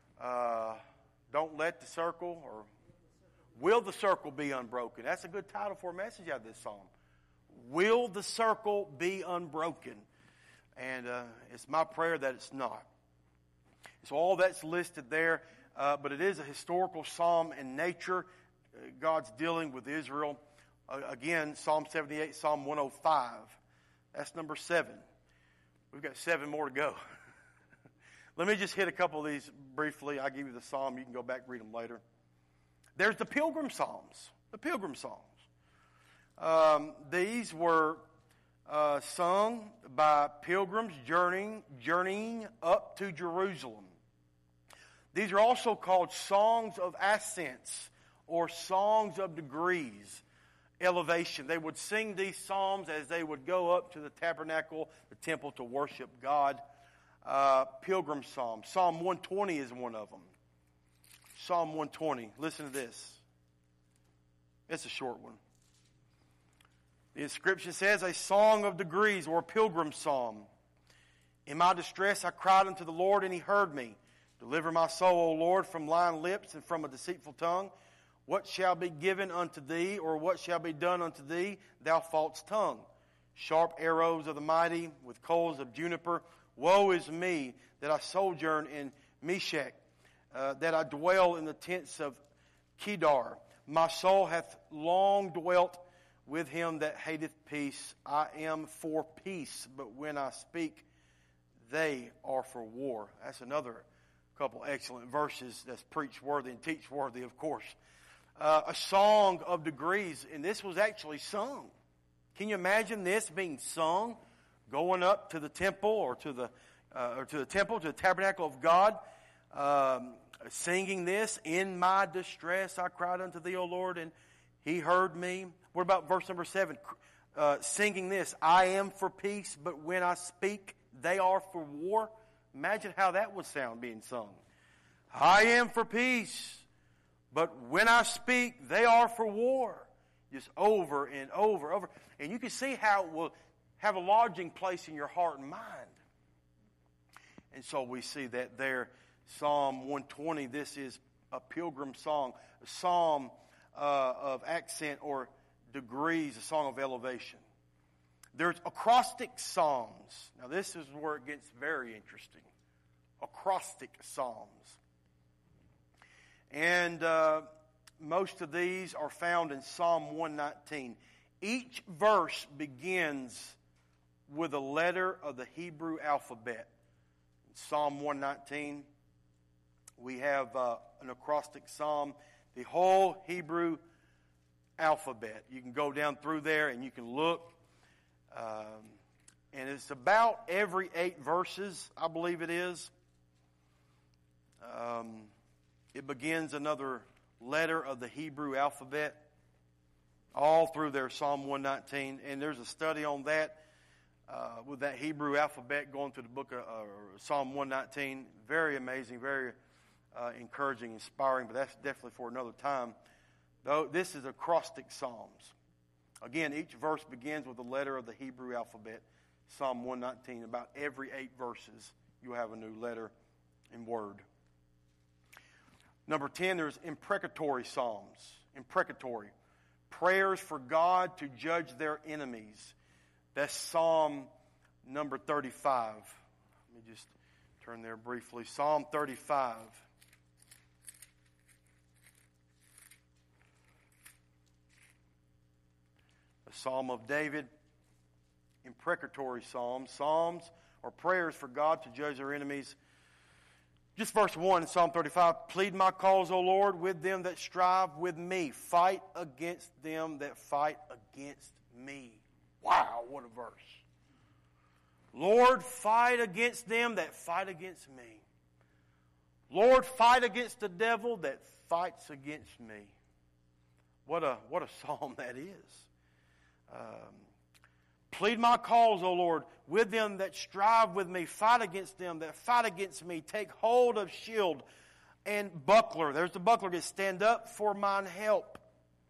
Don't let the circle, or will the circle be unbroken? That's a good title for a message out of this psalm. Will the circle be unbroken? And it's my prayer that it's not. So all that's listed there, but it is a historical psalm in nature. God's dealing with Israel. Again, Psalm 78, Psalm 105. That's number 7. We've got 7 more to go. Let me just hit a couple of these briefly. I'll give you the psalm. You can go back and read them later. There's the Pilgrim Psalms. The Pilgrim Psalms. These were sung by pilgrims journeying up to Jerusalem. These are also called songs of ascents or songs of degrees, elevation. They would sing these psalms as they would go up to the tabernacle, the temple, to worship God. Pilgrim Psalm. Psalm 120 is one of them. Psalm 120. Listen to this. It's a short one. The inscription says, a song of degrees, or a pilgrim psalm. In my distress I cried unto the Lord, and he heard me. Deliver my soul, O Lord, from lying lips and from a deceitful tongue. What shall be given unto thee, or what shall be done unto thee, thou false tongue? Sharp arrows of the mighty, with coals of juniper. Woe is me, that I sojourn in Meshech, that I dwell in the tents of Kedar. My soul hath long dwelt with him that hateth peace. I am for peace, but when I speak, they are for war. That's another couple excellent verses that's preach-worthy and teach-worthy, of course. A song of degrees, and this was actually sung. Can you imagine this being sung, going up to the temple or to the tabernacle of God, singing this? In my distress I cried unto thee, O Lord, and he heard me. What about verse number 7? Singing this, I am for peace, but when I speak, they are for war. Imagine how that would sound being sung. I am for peace, but when I speak, they are for war. Just over and over. And you can see how it will have a lodging place in your heart and mind. And so we see that there, Psalm 120, this is a pilgrim song, a psalm of accent or degrees, a song of elevation. There's acrostic psalms. Now this is where it gets very interesting. Acrostic psalms. And most of these are found in Psalm 119. Each verse begins with a letter of the Hebrew alphabet. In Psalm 119, we have an acrostic psalm, the whole Hebrew alphabet. You can go down through there and you can look. And it's about every 8 verses, I believe it is. It begins another letter of the Hebrew alphabet all through there, Psalm 119. And there's a study on that with that Hebrew alphabet going through the book of Psalm 119. Very amazing, very encouraging, inspiring, but that's definitely for another time. Though this is acrostic psalms. Again, each verse begins with a letter of the Hebrew alphabet. Psalm 119, about every 8 verses, you have a new letter and word. Number 10, there's imprecatory psalms. Imprecatory. Prayers for God to judge their enemies. That's Psalm number 35. Let me just turn there briefly. Psalm 35. A psalm of David. Imprecatory psalms. Psalms or prayers for God to judge their enemies. Just verse 1 in Psalm 35. Plead my cause, O Lord, with them that strive with me. Fight against them that fight against me. Wow, what a verse. Lord, fight against them that fight against me. Lord, fight against the devil that fights against me. What a psalm that is. Plead my cause, O Lord, with them that strive with me. Fight against them that fight against me. Take hold of shield and buckler. There's the buckler. Get stand up for mine help.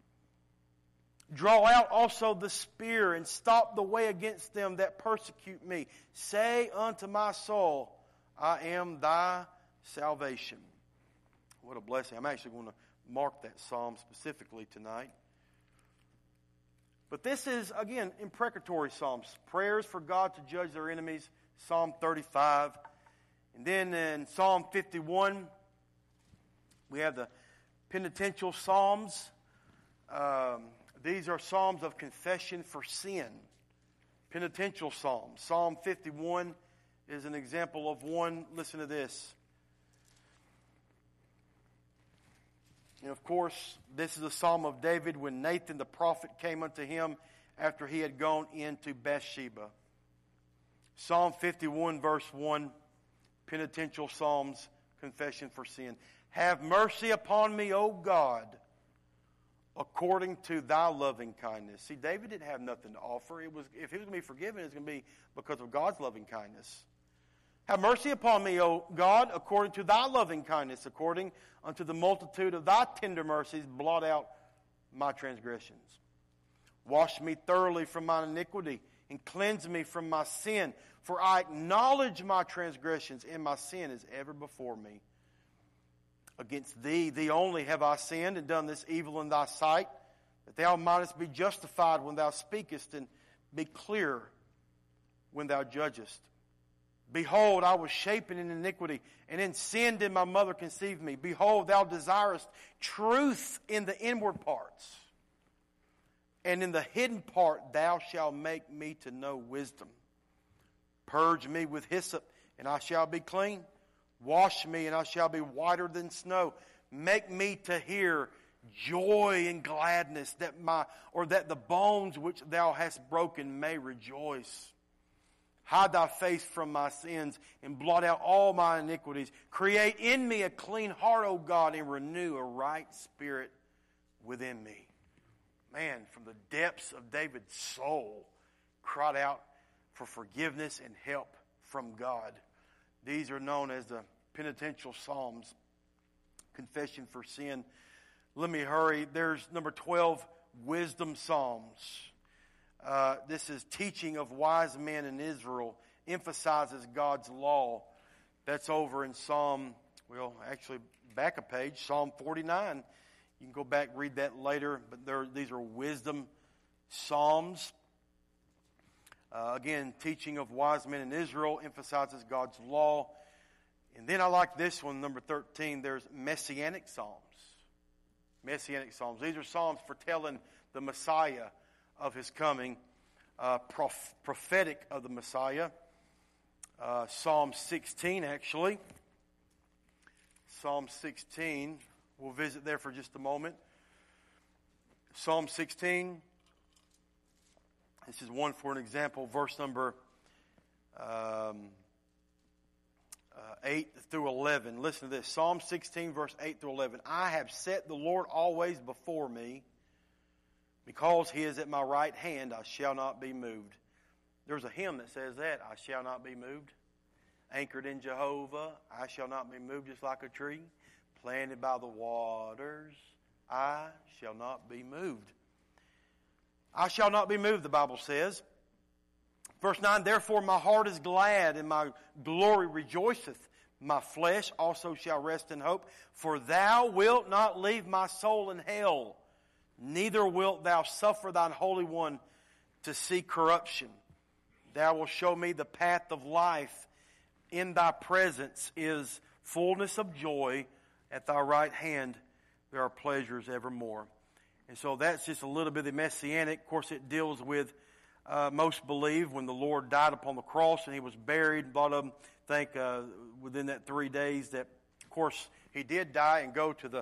Draw out also the spear and stop the way against them that persecute me. Say unto my soul, I am thy salvation. What a blessing. I'm actually going to mark that psalm specifically tonight. But this is, again, imprecatory psalms. Prayers for God to judge their enemies, Psalm 35. And then in Psalm 51, we have the penitential psalms. These are psalms of confession for sin. Penitential psalms. Psalm 51 is an example of one. Listen to this. And of course, this is a psalm of David when Nathan the prophet came unto him after he had gone into Bathsheba. Psalm 51 verse 1, penitential psalms, confession for sin. Have mercy upon me, O God, according to thy loving kindness. See, David didn't have nothing to offer. If he was going to be forgiven, it's going to be because of God's loving kindness. Have mercy upon me, O God, according to thy loving kindness, according unto the multitude of thy tender mercies, blot out my transgressions. Wash me thoroughly from mine iniquity, and cleanse me from my sin. For I acknowledge my transgressions, and my sin is ever before me. Against thee, thee only have I sinned, and done this evil in thy sight, that thou mightest be justified when thou speakest, and be clear when thou judgest. Behold, I was shapen in iniquity, and in sin did my mother conceive me. Behold, thou desirest truth in the inward parts, and in the hidden part thou shalt make me to know wisdom. Purge me with hyssop, and I shall be clean. Wash me, and I shall be whiter than snow. Make me to hear joy and gladness, that the bones which thou hast broken may rejoice. Hide thy face from my sins, and blot out all my iniquities. Create in me a clean heart, O God, and renew a right spirit within me. Man, from the depths of David's soul, cried out for forgiveness and help from God. These are known as the penitential psalms, confession for sin. Let me hurry. There's number 12, wisdom psalms. This is teaching of wise men in Israel, emphasizes God's law. That's over in back a page, Psalm 49. You can go back and read that later, but these are wisdom psalms. Again, teaching of wise men in Israel, emphasizes God's law. And then I like this one, number 13, there's messianic psalms. Messianic psalms. These are psalms foretelling the Messiah of his coming, prophetic of the Messiah. Psalm 16, actually. Psalm 16. We'll visit there for just a moment. Psalm 16. This is one for an example, verse number 8 through 11. Listen to this. Psalm 16, verse 8 through 11. I have set the Lord always before me. Because he is at my right hand, I shall not be moved. There's a hymn that says that. I shall not be moved. Anchored in Jehovah, I shall not be moved, just like a tree. Planted by the waters, I shall not be moved. I shall not be moved, the Bible says. Verse 9, therefore my heart is glad, and my glory rejoiceth. My flesh also shall rest in hope. For thou wilt not leave my soul in hell, neither wilt thou suffer thine Holy One to see corruption. Thou wilt show me the path of life. In thy presence is fullness of joy. At thy right hand there are pleasures evermore. And so that's just a little bit of the messianic. Of course, it deals with, most believe, when the Lord died upon the cross and he was buried. A lot of them think within that 3 days that, of course, he did die and go to the,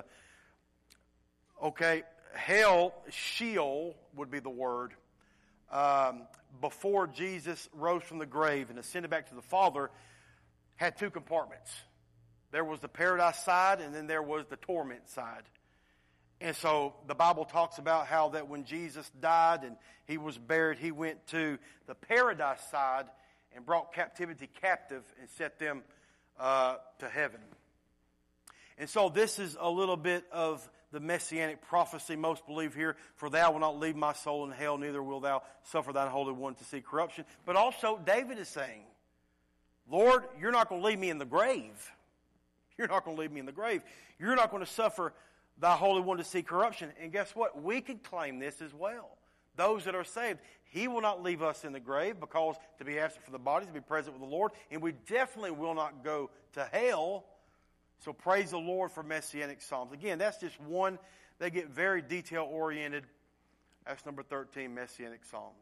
hell, Sheol would be the word. Before Jesus rose from the grave and ascended back to the Father, had two compartments. There was the paradise side, and then there was the torment side. And so the Bible talks about how that when Jesus died and he was buried, he went to the paradise side and brought captivity captive and set them to heaven. And so this is a little bit of the messianic prophecy most believe here. For thou wilt not leave my soul in hell, neither will thou suffer thine Holy One to see corruption. But also David is saying, Lord, you're not going to leave me in the grave. You're not going to leave me in the grave. You're not going to suffer thy Holy One to see corruption. And guess what? We can claim this as well. Those that are saved, he will not leave us in the grave, because to be absent from the body, to be present with the Lord. And we definitely will not go to hell. So praise the Lord for messianic psalms. Again, that's just one. They get very detail-oriented. That's number 13, messianic psalms.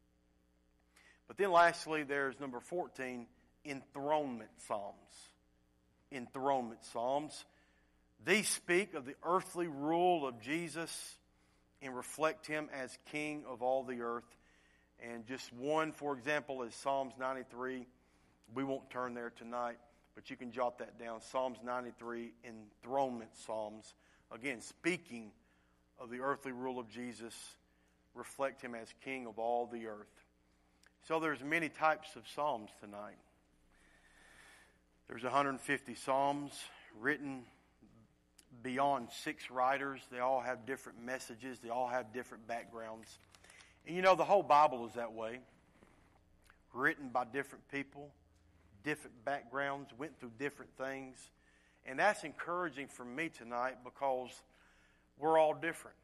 But then lastly, there's number 14, enthronement psalms. Enthronement psalms. These speak of the earthly rule of Jesus and reflect him as king of all the earth. And just one, for example, is Psalms 93. We won't turn there tonight, but you can jot that down. Psalms 93, enthronement psalms. Again, speaking of the earthly rule of Jesus, reflect him as king of all the earth. So there's many types of psalms tonight. There's 150 psalms written beyond 6 writers. They all have different messages. They all have different backgrounds. And you know, the whole Bible is that way. Written by different people, different backgrounds, went through different things. And that's encouraging for me tonight, because we're all different.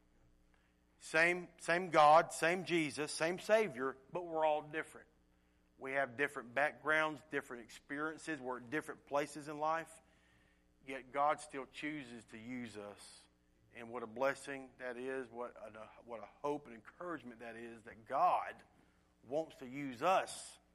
Same God, same Jesus, same Savior, but we're all different. We have different backgrounds, different experiences. We're at different places in life. Yet God still chooses to use us. And what a blessing that is, what a hope and encouragement that is, that God wants to use us.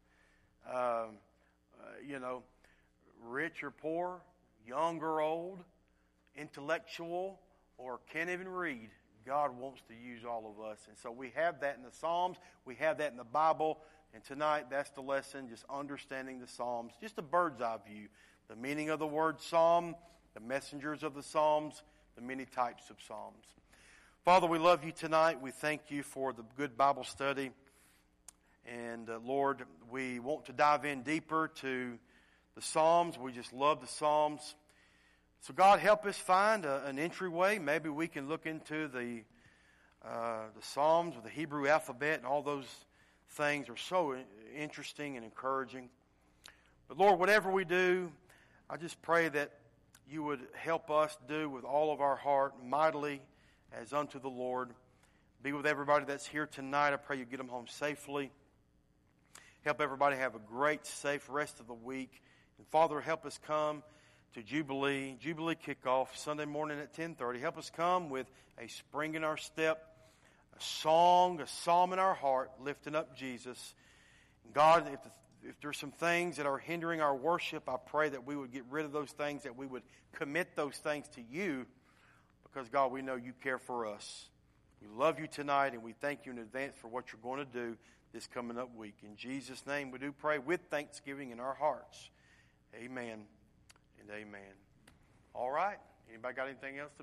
Rich or poor, young or old, intellectual or can't even read, God wants to use all of us. And so we have that in the Psalms. We have that in the Bible. And tonight, that's the lesson, just understanding the Psalms, just a bird's eye view. The meaning of the word psalm, the messengers of the Psalms, the many types of Psalms. Father, we love you tonight. We thank you for the good Bible study. And Lord, we want to dive in deeper to the Psalms. We just love the Psalms. So God, help us find an entryway. Maybe we can look into the Psalms or the Hebrew alphabet, and all those things are so interesting and encouraging. But Lord, whatever we do, I just pray that you would help us do with all of our heart, mightily as unto the Lord. Be with everybody that's here tonight. I pray you get them home safely. Help everybody have a great, safe rest of the week. And Father, help us come to Jubilee kickoff Sunday morning at 10:30. Help us come with a spring in our step, a song, a psalm in our heart, lifting up Jesus. God, if there's some things that are hindering our worship, I pray that we would get rid of those things, that we would commit those things to you, because, God, we know you care for us. We love you tonight, and we thank you in advance for what you're going to do this coming up week. In Jesus' name, we do pray with thanksgiving in our hearts. Amen and amen. All right. Anybody got anything else to